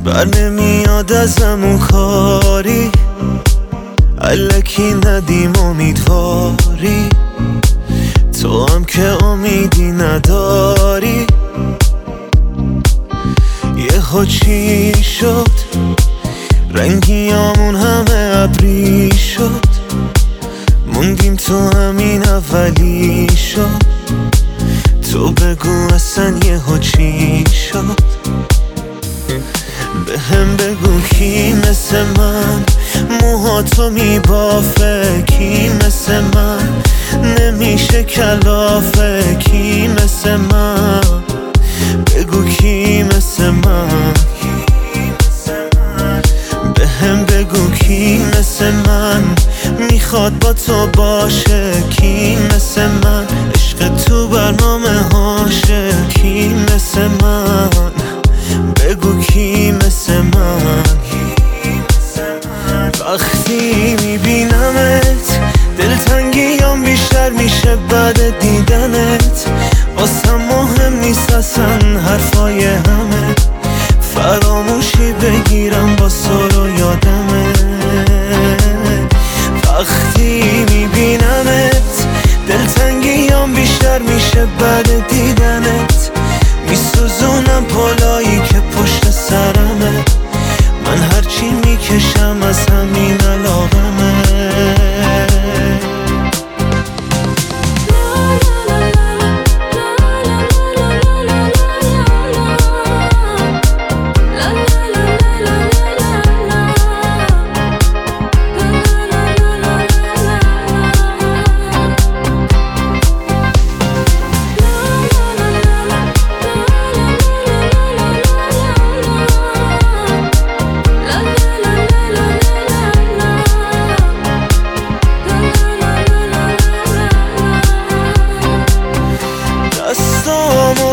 بر نمیاد ازم اون کاری، الکی ندیم امیدواری، تو هم که امیدی نداری. یهو چی شد رنگیامون همه ابری شد، موندیم تو همین اولی شد. تو بگو اصلا یهو چی شد، به هم بگو کی مثل من موهاتو میبافه، کی مثل من نمیشه کلافه، کی مثل من بگو کی مثل من، به هم بگو کی مثل من میخواد با تو باشه، کی مثل من عشق تو برنامه هاشه، کی مثل من بگو کی مثل من. وقتی میبینمت دلتنگیام بیشتر میشه بعد دیدنت، واسم مهم نیست اصلا حرفای همه، فراموشی بگیرم با سر و یادمه. وقتی میبینمت دلتنگیام بیشتر میشه بعد دیدنت، میسوزونم پلایی که پشت سرمه، من هرچی میکشم از همین علاقمه. دستامو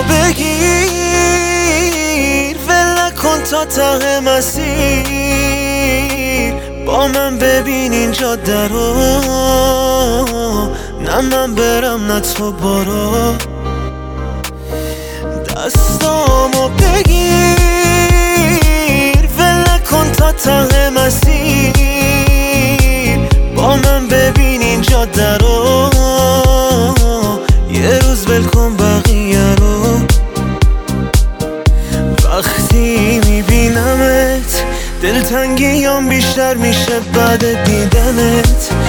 بگیر ول نکن تا ته مسیر، با من ببین این جاده رو، نه من برم نه تو برو. دستامو بگیر ول نکن تا ته مسیر، با من ببین این جاده رو، یه روز ول کن بقیه رو. وقتی میبینمت دلتنگیام بیشتر میشه بعد دیدنت،